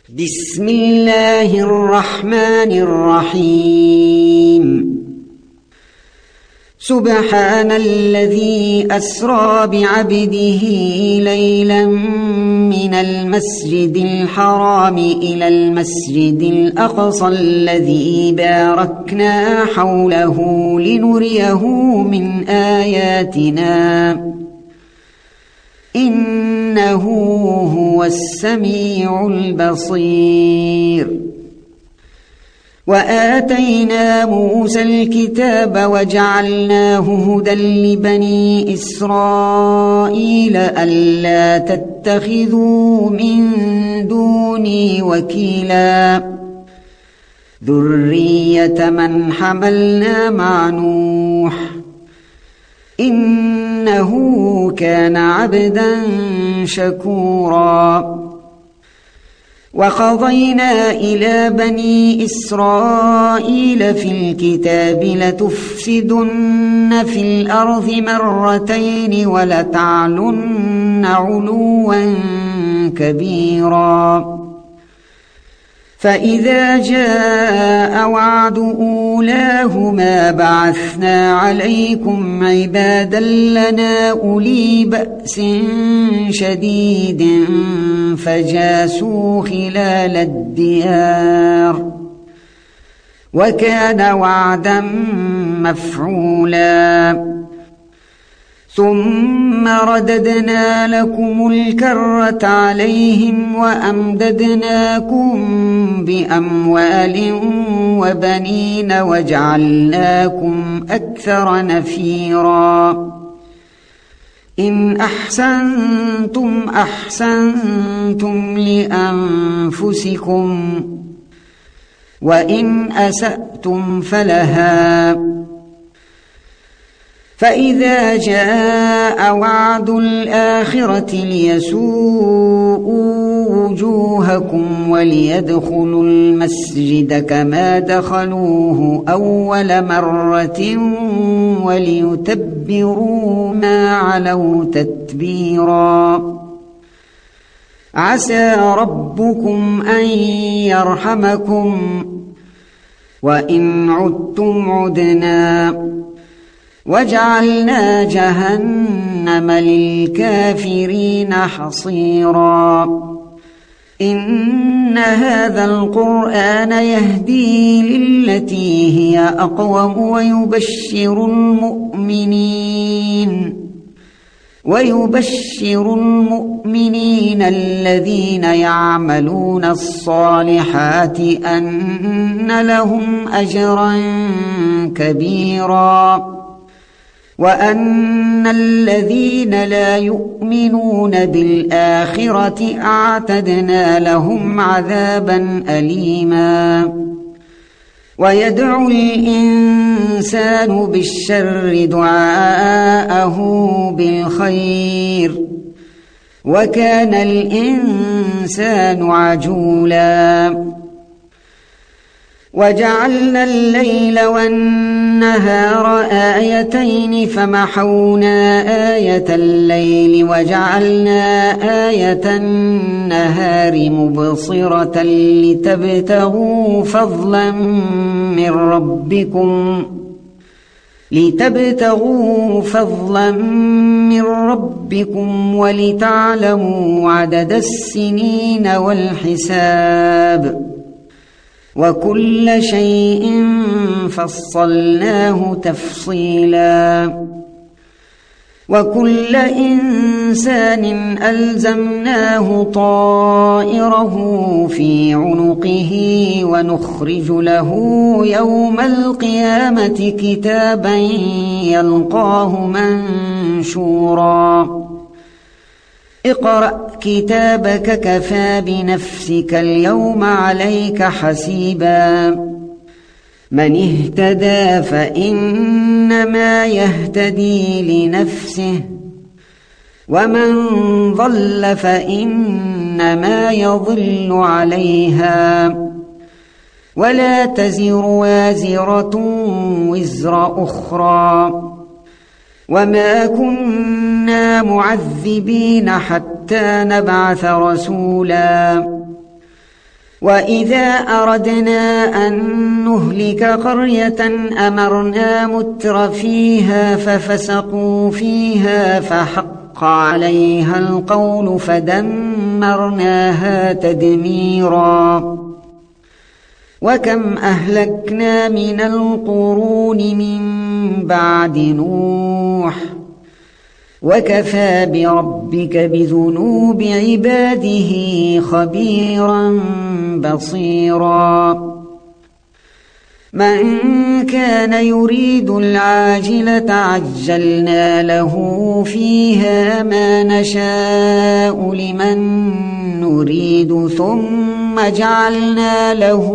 بسم الله الرحمن الرحيم سبحان الذي أسرى بعبده ليلا من المسجد الحرام إلى المسجد الأقصى الذي باركنا حوله لنريه من آياتنا إنه هو السميع البصير. وآتينا موسى الكتاب وجعلناه هدى لبني إسرائيل ألا تتخذوا من دوني وكيلا ذرية من حملنا مع نوح إنه كان عبدا شكورا. وقضينا إلى بني إسرائيل في الكتاب لتفسدن في الأرض مرتين ولتعلن علوا كبيرا. فإذا جاء وعد أولاهما بعثنا عليكم عبادا لنا أولي بأس شديد فجاسوا خلال الديار وكان وعدا مفعولا. ثم رددنا لكم الكرة عليهم وأمددناكم بأموال وبنين وجعلناكم أكثر نفيرا. إن أحسنتم أحسنتم لأنفسكم وإن أسأتم فلها. فإذا جاء وعد الآخرة ليسوءوا وجوهكم وليدخلوا المسجد كما دخلوه أول مرة وليتبروا ما علوا تتبيرا. عسى ربكم أن يرحمكم وإن عدتم عدنا وجعلنا جهنم للكافرين حصيرا. إن هذا القرآن يهدي للتي هي أقوم ويبشر المؤمنين الذين يعملون الصالحات أن لهم أجرا كبيرا وأن الذين لا يؤمنون بالآخرة أعتدنا لهم عذابا أليما. ويدعو الإنسان بالشر دعاءه بالخير وكان الإنسان عجولا. وجعلنا الليل والنهار آيتين فمحونا آية الليل وجعلنا آية النهار مبصرة لتبتغوا فضلا من ربكم ولتعلموا عدد السنين والحساب وكل شيء فصلناه تفصيلا. وكل إنسان ألزمناه طائره في عنقه ونخرج له يوم القيامة كتابا يلقاه منشورا. اقرأ كتابك كفى بنفسك اليوم عليك حسيبا. من اهتدى فإنما يهتدي لنفسه ومن ضل فإنما يضل عليها ولا تزر وازرة وزر أخرى وما كنا معذبين حتى نبعث رسولا وإذا أردنا أن نهلك قرية أمرنا مترفيها ففسقوا فيها فحق عليها القول فدمرناها تدميرا وكم أهلكنا من القرون من بعد نوح وكفى بربك بذنوب عباده خبيرا بصيرا من كان يريد العاجلة عجلنا له فيها ما نشاء لمن نريد ثم جعلنا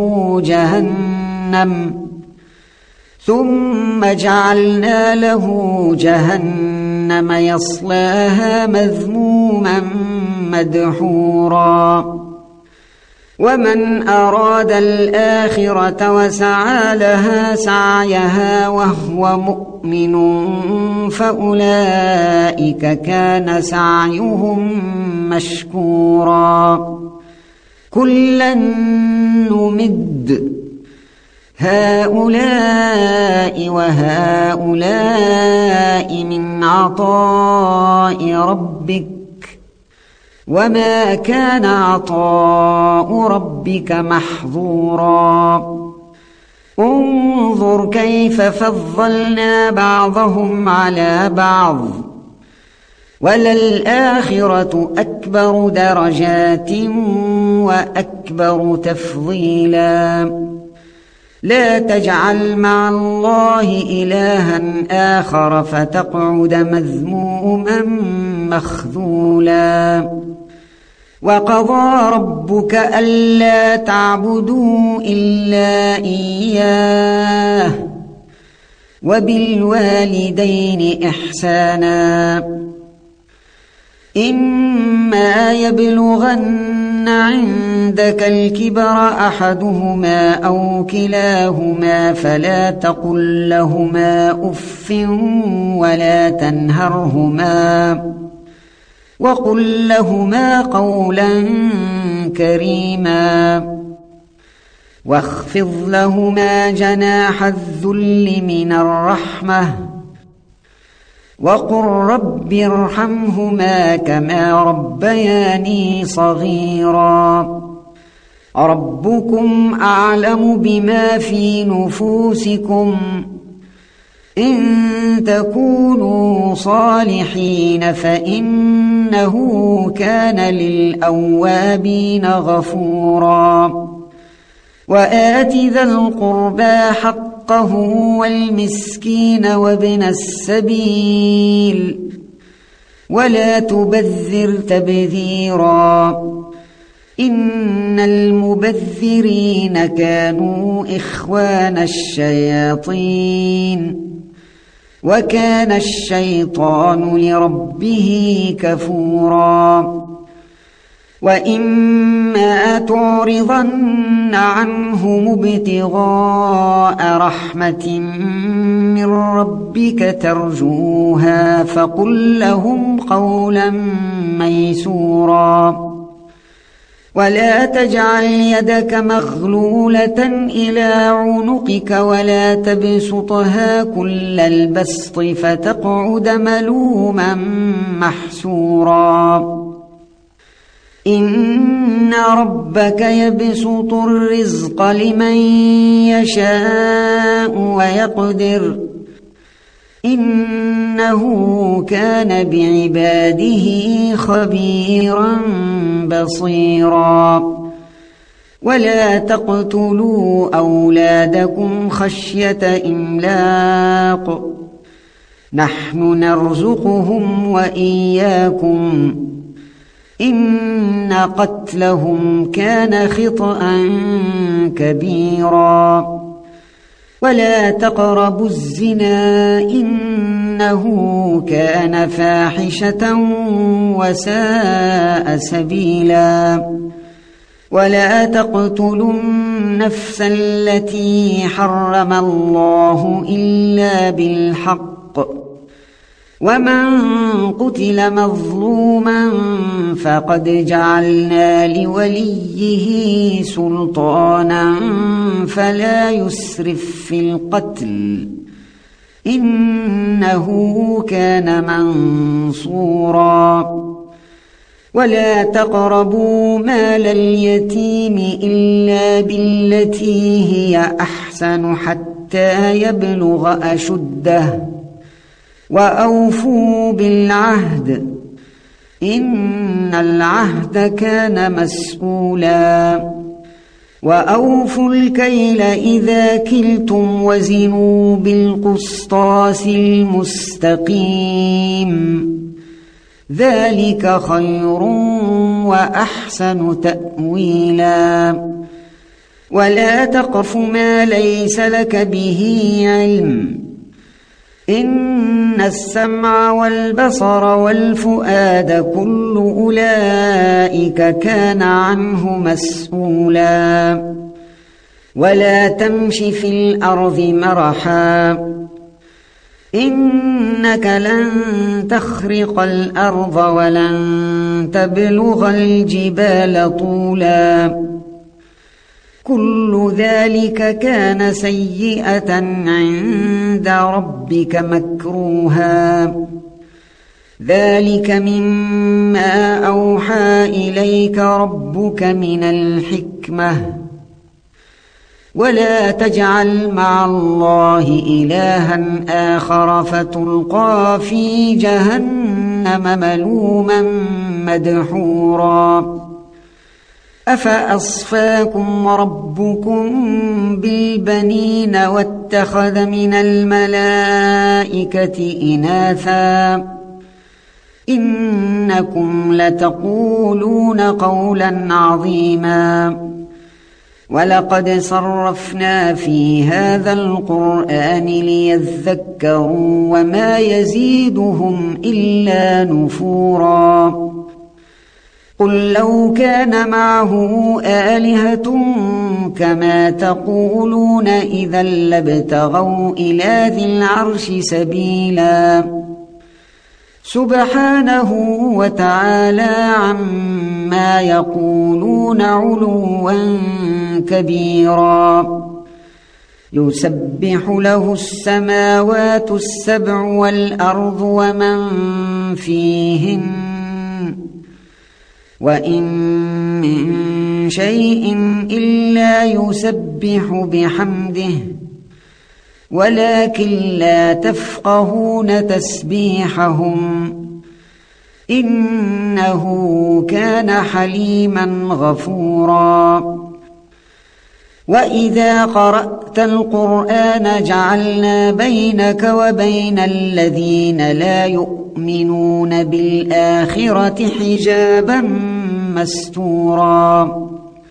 له جهنم يصلاها مذموما مدحورا ومن أراد الآخرة وسعى لها سعيها وهو مؤمن فأولئك كان سعيهم مشكورا كلا نمد هؤلاء وهؤلاء من عطاء ربك وما كان عطاء ربك محظورا انظر كيف فضلنا بعضهم على بعض وللآخرة أكبر درجات وأكبر تفضيلا لا تجعل مع الله إلها آخر فتقعد مذموما مخذولا وقضى ربك ألا تعبدوا إلا إياه وبالوالدين إحسانا إما يبلغن عندك الكبر أحدهما أو كلاهما فلا تقل لهما أف ولا تنهرهما وقل لهما قولا كريما واخفض لهما جناح الذل من الرحمة وقل رب ارحمهما كما ربياني صغيرا ربكم أعلم بما في نفوسكم إن تكونوا صالحين فإنه كان للأوابين غفورا وآت ذا القربى حقه والمسكين وابن السبيل ولا تبذر تبذيرا إن المبذرين كانوا إخوان الشياطين وكان الشيطان لربه كفورا وإما تعرضن عنهم ابتغاء رحمة من ربك ترجوها فقل لهم قولا ميسورا ولا تجعل يدك مغلولة إلى عنقك ولا تبسطها كل البسط فتقعد ملوما محسورا إن ربك يبسط الرزق لمن يشاء ويقدر إنه كان بعباده خبيرا بصيرا ولا تقتلوا أولادكم خشية إملاق نحن نرزقهم وإياكم إن قتلهم كان خطأ كبيرا ولا تقربوا الزنا إنه كان فاحشة وساء سبيلا ولا تقتلوا النفس التي حرم الله إلا بالحق ومن قتل مظلوما فقد جعلنا لوليه سلطانا فلا يسرف في القتل إنه كان منصورا ولا تقربوا مال اليتيم إلا بالتي هي أحسن حتى يبلغ أشده وأوفوا بالعهد إن العهد كان مسؤولا وأوفوا الكيل إذا كلتم وزنوا بالقسطاس المستقيم ذلك خير وأحسن تأويلا ولا تقف ما ليس لك به علم إن السمع والبصر والفؤاد كل أولئك كان عنه مسؤولا ولا تمش في الأرض مرحا إنك لن تخرق الأرض ولن تبلغ الجبال طولا كل ذلك كان سيئة عند ربك مكروها ذلك مما أوحى إليك ربك من الحكمة ولا تجعل مع الله إلها آخر فتلقى في جهنم ملوما مدحورا أفأصفاكم ربكم بالبنين واتخذ من الملائكة إناثا إنكم لتقولون قولا عظيما ولقد صرفنا في هذا القرآن ليذكروا وما يزيدهم إلا نفورا قل لو كان معه آلهة كما تقولون إذا لابتغوا إلى ذي العرش سبيلا سبحانه وتعالى عما يقولون علوا كبيرا يسبح له السماوات السبع والأرض ومن فيهن وإن من شيء إلا يسبح بحمده ولكن لا تفقهون تسبيحهم إنه كان حليما غفورا وإذا قرأت القرآن جعلنا بينك وبين الذين لا يؤمنون بالآخرة حجابا مستورا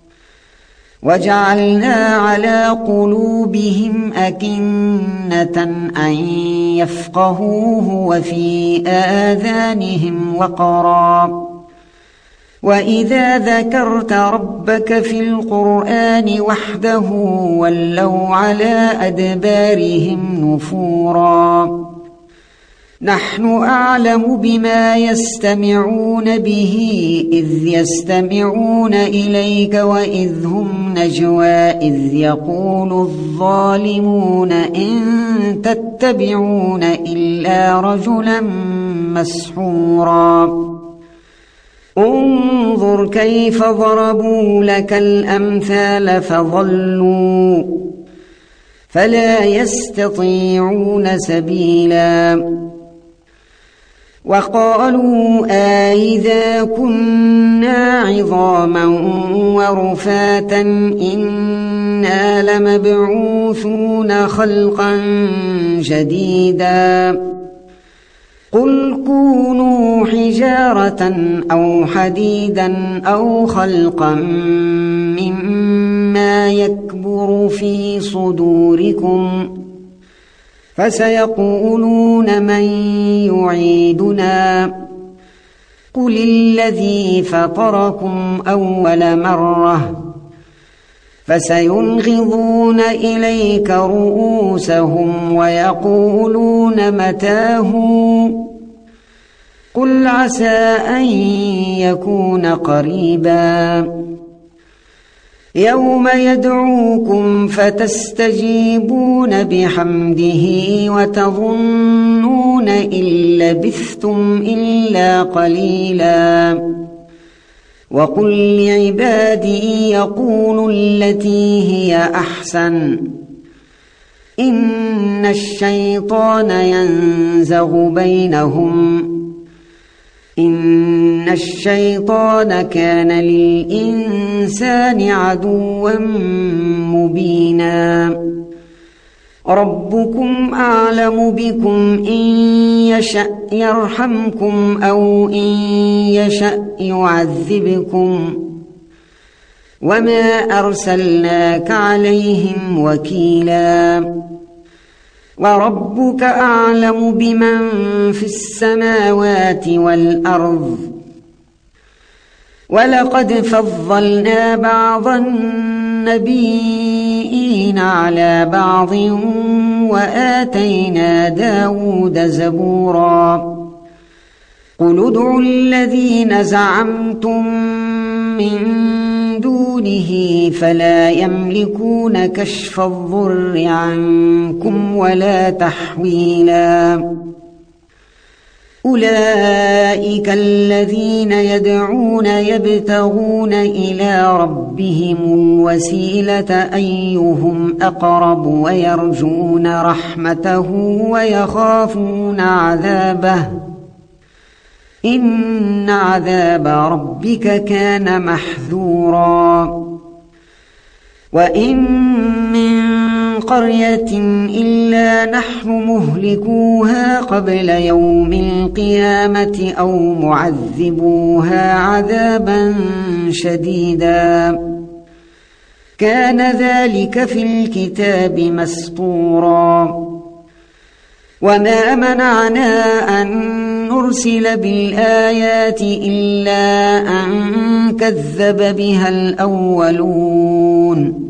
وجعلنا على قلوبهم أكنة أن يفقهوه وفي آذانهم وقرا وإذا ذكرت ربك في القرآن وحده ولوا على أدبارهم نفورا نحن أعلم بما يستمعون به إذ يستمعون إليك وإذ هم نجوى إذ يقول الظالمون إن تتبعون إلا رجلا مسحورا انظر كيف ضربوا لك الأمثال فضلوا فلا يستطيعون سبيلا وقالوا أإذا كنا عظاما ورفاتا إنا لمبعوثون خلقا جديدا قل كونوا حجارة أو حديدا أو خلقا مما يكبر في صدوركم فسيقولون من يعيدنا قل الذي فطركم أول مرة فسينغضون إليك رؤوسهم ويقولون متاه قل عسى أن يكون قريبا يوم يدعوكم فتستجيبون بحمده وتظنون إن لبثتم إلا قليلا وقل لعبادي يقولوا التي هي أحسن إن الشيطان ينزغ بينهم إن الشيطان كان للإنسان عدوا مبينا ربكم أعلم بكم إن يشأ يرحمكم أو إن يشأ يعذبكم وما أرسلناك عليهم وكيلا وربك أعلم بمن في السماوات والأرض ولقد فضلنا بعض النبيين على بعض وآتينا داود زبورا قل ادعوا الذين زعمتم من دونه فلا يملكون كشف الضر عنكم ولا تحويلا أولئك الذين يدعون يبتغون إلى ربهم الوسيلة أيهم أقرب ويرجون رحمته ويخافون عذابه إن عذاب ربك كان محذورا وإن من قرية إلا نحن مهلكوها قبل يوم القيامة أو معذبوها عذابا شديدا كان ذلك في الكتاب مسطورا وما منعنا أن نرسل بالآيات إلا أن كذب بها الأولون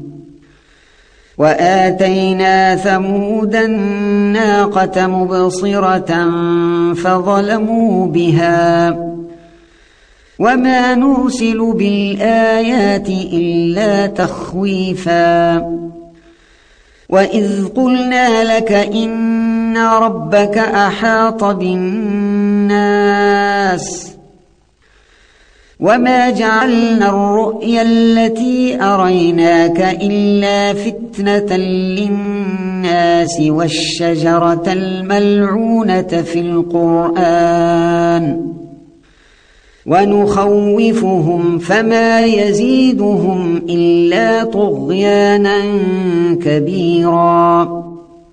وآتينا ثمود الناقة مبصرة فظلموا بها وما نرسل بالآيات إلا تخويفا وإذ قلنا لك إن ربك أحاط بالناس وما جعلنا الرؤيا التي أريناك إلا فتنة للناس والشجرة الملعونة في القرآن ونخوفهم فما يزيدهم إلا طغيانا كبيرا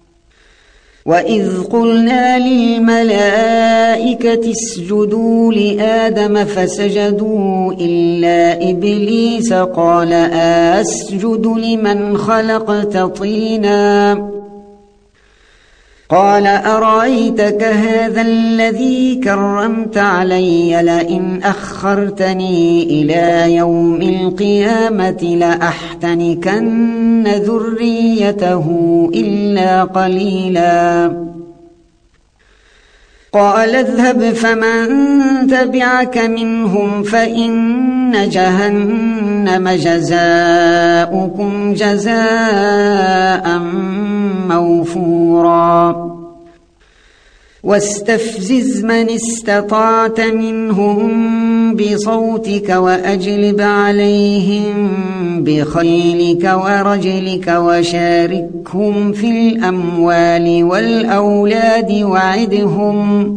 وإذ قلنا للملائكة اسجدوا لآدم فسجدوا إلا إبليس قال أسجد لمن خلقت طينا قال أرأيتك هذا الذي كرمت علي لئن أخرتني إلى يوم القيامة لأحتنكن ذريته إلا قليلا قال اذهب فمن تبعك منهم فإن جهنم جزاؤكم جزاء موفورا واستفزز من استطعت منهم بصوتك وأجلب عليهم بخيلك ورجلك وشاركهم في الأموال والأولاد وعدهم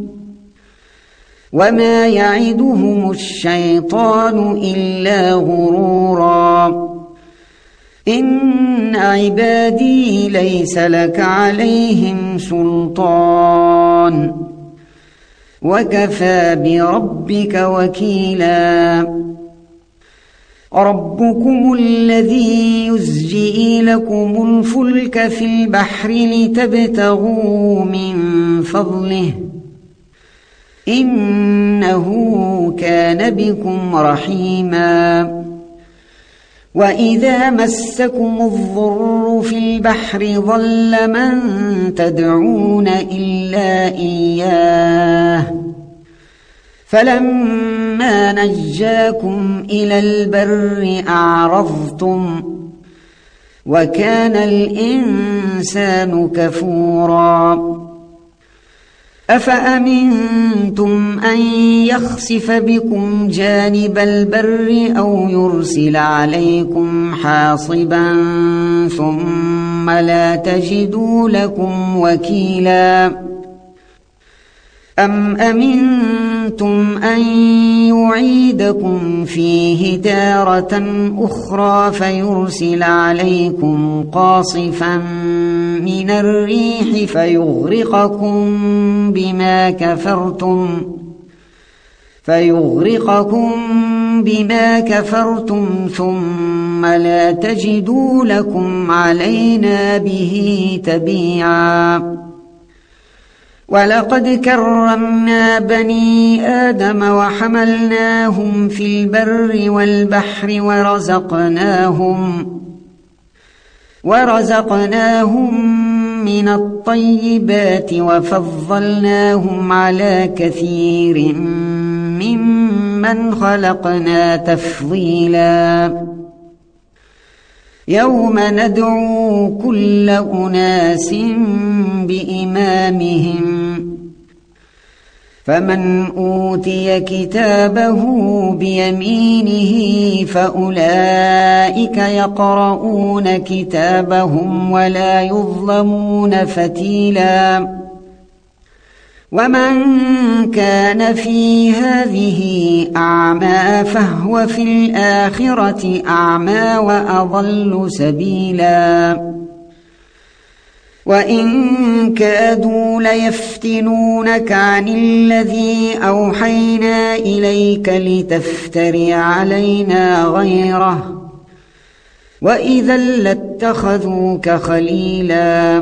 وما يعدهم الشيطان إلا غرورا إن عبادي ليس لك عليهم سلطان وكفى بربك وكيلا ربكم الذي يزجي لكم الفلك في البحر لتبتغوا من فضله إنه كان بكم رحيما وإذا مسكم الضر في البحر ضل من تدعون إلا إياه فلما نجاكم إلى البر أعرضتم وكان الإنسان كفورا أفأمنتم أن يخسف بكم جانب البر أو يرسل عليكم حاصبا ثم لا تجدوا لكم وكيلا أم أمنتم أن يعيدكم فيه تارة أخرى فيرسل عليكم قاصفا من الريح فيغرقكم بما كفرتم ثم لا تجدوا لكم علينا به تبيعا ولقد كرمنا بني آدم وحملناهم في البر والبحر ورزقناهم من الطيبات وفضلناهم على كثير ممن خلقنا تفضيلا يوم ندعو كل أناس بإمامهم فمن أوتي كتابه بيمينه فأولئك يقرؤون كتابهم ولا يظلمون فتيلا ومن كان في هذه أعمى فهو في الآخرة أعمى وأضل سبيلا وإن كادوا ليفتنونك عن الذي أوحينا إليك لتفتري علينا غيره وإذا لاتخذوك خليلا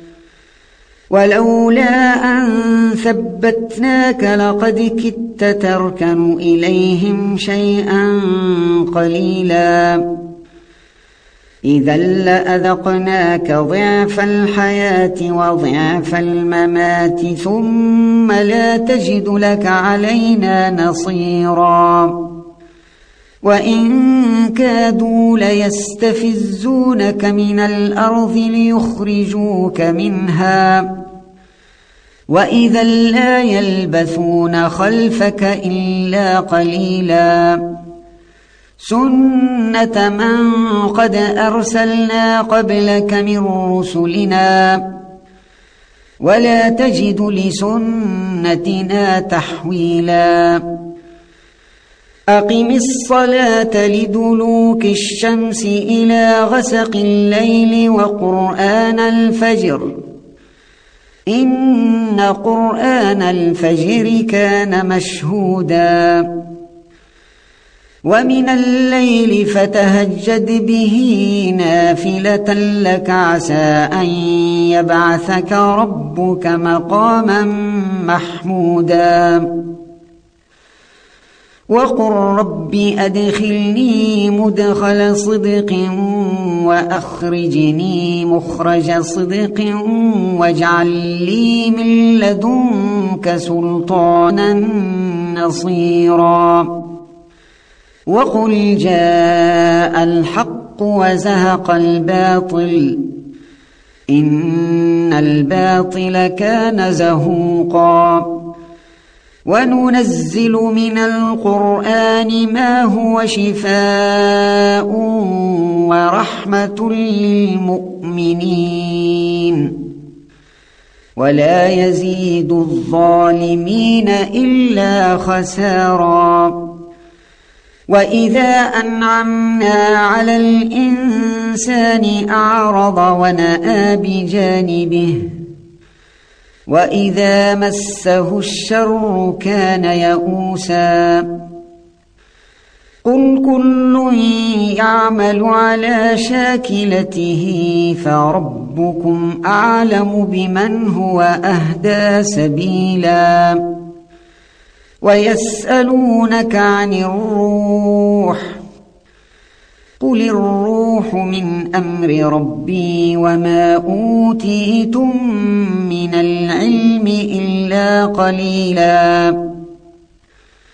ولولا أن ثبتناك لقد كدت تركن إليهم شيئا قليلا إذا لأذقناك ضعف الحياة وضعف الممات ثم لا تجد لك علينا نصيرا وإن كادوا ليستفزونك من الأرض ليخرجوك منها وإذا لا يلبثون خلفك إلا قليلا سنة من قد أرسلنا قبلك من رسلنا ولا تجد لسنتنا تحويلا أقم الصلاة لدلوك الشمس إلى غسق الليل وقرآن الفجر إن قرآن الفجر كان مشهودا ومن الليل فتهجد به نافلة لك عسى أن يبعثك ربك مقاما محمودا وقل رب أدخلني مدخل صدق وأخرجني مخرج صدق واجعل لي من لدنك سلطانا نصيرا وقل جاء الحق وزهق الباطل إن الباطل كان زهوقا وننزل من القرآن ما هو شفاء ورحمة للمؤمنين ولا يزيد الظالمين إلا خسارا وإذا أنعمنا على الإنسان أعرض ونأى بجانبه وإذا مسه الشر كان يئوسا قل كل يعمل على شاكلته فربكم أعلم بمن هو أهدى سبيلا ويسألونك عن الروح قل الروح من أمر ربي وما أوتيتم من العلم إلا قليلا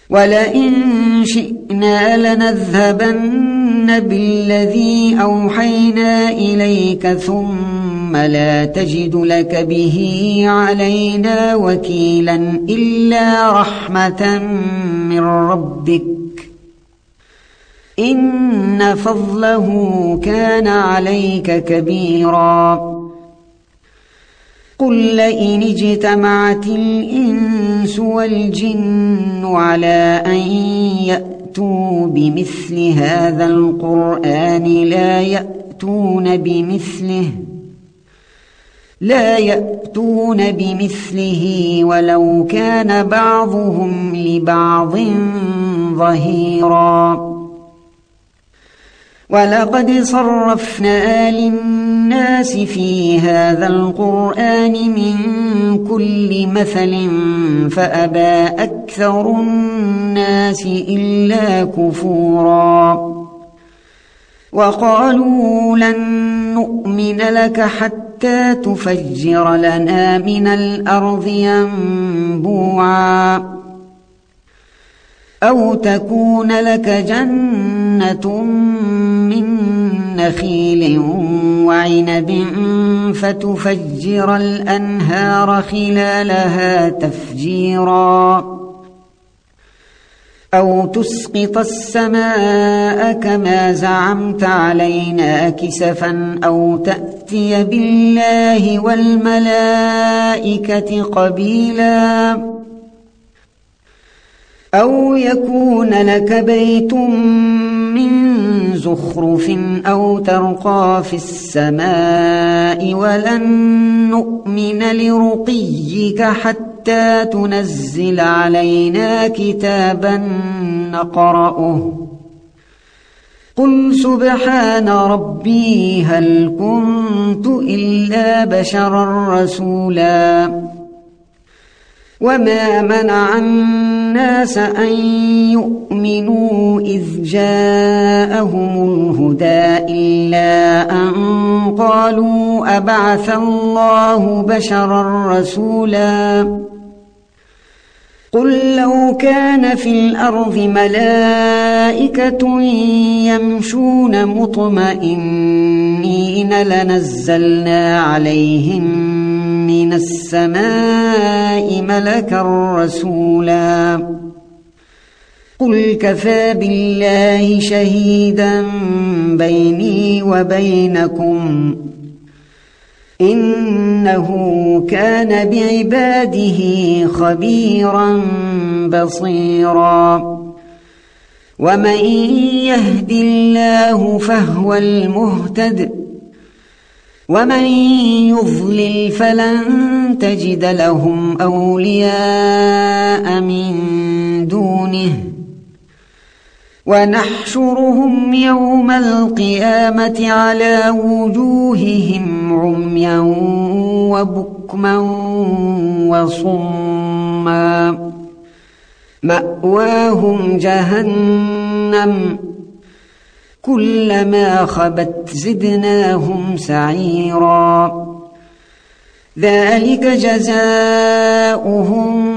ولئن شئنا لنذهبن بالذي أوحينا إليك ثم لا تجد لك به علينا وكيلا إلا رحمة من ربك إن فضله كان عليك كبيرا. قل لئن اجتمعت الإنس والجن على أن يأتوا بمثل هذا القرآن لا يأتون بمثله ولو كان بعضهم لبعض ظهيرا. ولقد صرفنا للناس في هذا القرآن من كل مثل فأبى أكثر الناس إلا كفورا. وقالوا لن نؤمن لك حتى تفجر لنا من الأرض ينبوعا أو تكون لك جنة من نخيل وعنب فتفجر الأنهار خلالها تفجيرا أو تسقط السماء كما زعمت علينا كسفا أو تأتي بالله والملائكة قبيلا أو يكون لك بيت من زخرف أو ترقى في السماء ولن نؤمن لرقيك حتى تنزل علينا كتابا نقرأه قل سبحان ربي هل كنت إلا بشرا رسولا. وما منع الناس أن يؤمنوا إذ جاءهم الهدى إلا أن قالوا أبعث الله بشرا رسولا. قل لو كان في الأرض ملائكة يمشون مطمئنين لنزلنا عليهم من السماء ملكا رسولا. قل كفى بالله شهيدا بيني وبينكم إنه كان بعباده خبيرا بصيرا. ومن يهد الله فهو المهتد ومن يضلل فلن تجد لهم أولياء من دونه ونحشرهم يوم القيامة على وجوههم عميا وبكما وصما مأواهم جهنم كلما خبت زدناهم سعيرا. ذلك جزاؤهم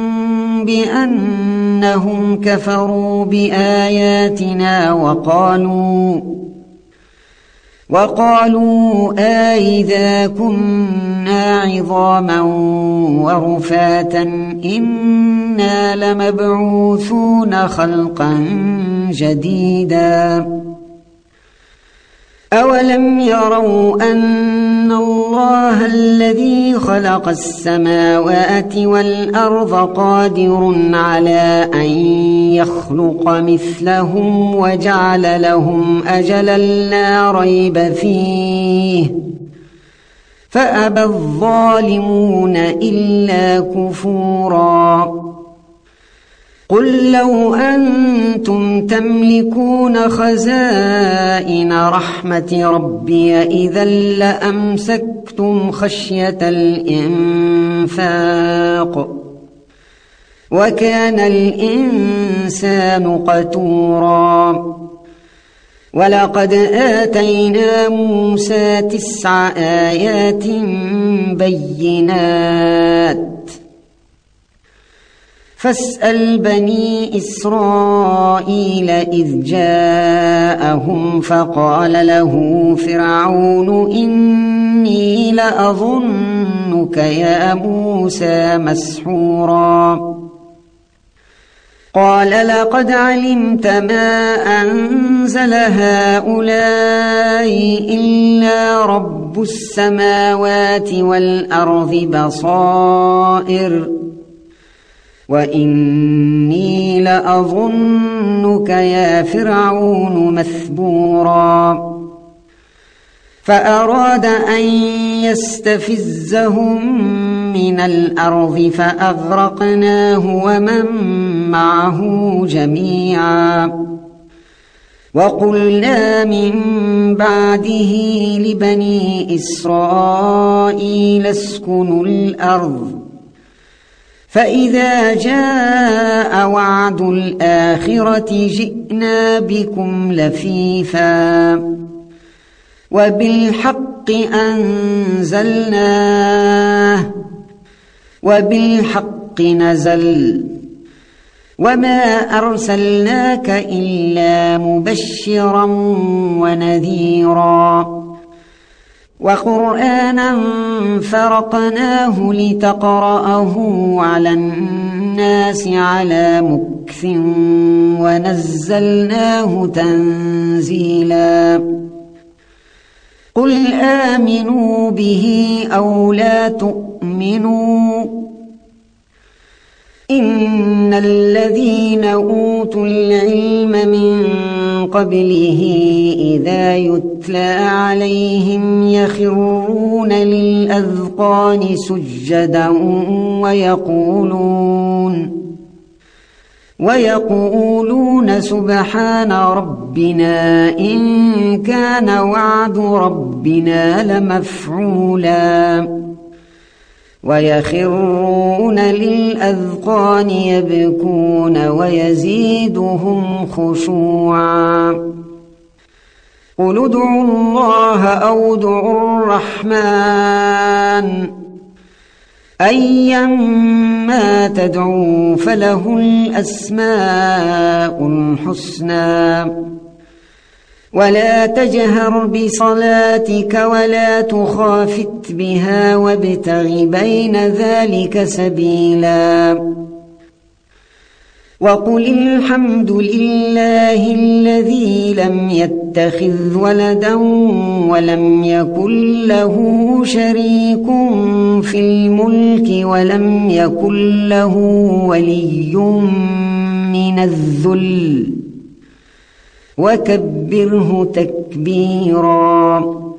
بأنهم كفروا بآياتنا وقالوا أإذا كنا عظاما ورفاتا إنا لمبعوثون خلقا جديدا. أولم يروا أن الله الذي خلق السماوات والأرض قادر على أن يخلق مثلهم وجعل لهم أجلا لا ريب فيه فأبى الظالمون إلا كفورا. قل لو أنتم تملكون خزائن رحمة ربي إذا لأمسكتم خشية الإنفاق وكان الإنسان قتورا. ولقد آتينا موسى 9 آيات بينات فاسأل بني إسرائيل إذ جاءهم فقال له فرعون إني لأظنك يا موسى مسحورا قال لقد علمت ما أنزل هؤلاء إلا رب السماوات والأرض بصائر وإني لأظنك يا فرعون مثبورا فأراد أن يستفزهم من الأرض فأغرقناه ومن معه جميعا وقلنا من بعده لبني إسرائيل اسكنوا الأرض فإذا جاء وعد الآخرة جئنا بكم لفيفا وبالحق أنزلناه وبالحق نزل وما أرسلناك إلا مبشرا ونذيرا وقرآنا فرقناه لتقرأه على الناس على مكث ونزلناه تنزيلا قل آمنوا به أو لا تؤمنوا إن الذين أوتوا العلم من قبله إذا يتلى عليهم يخرون للأذقان سجدا ويقولون سبحان ربنا إن كان وعد ربنا لمفعولا ويخرون للأذقان يبكون ويزيدهم خشوعا قل ادعوا الله أو ادعوا الرحمن أيما تدعوا فله الأسماء الحسنى ولا تجهر بصلاتك ولا تخافت بها وابتغ بين ذلك سبيلا وقل الحمد لله الذي لم يتخذ ولدا ولم يكن له شريك في الملك ولم يكن له ولي من الذل وكبره تكبيرا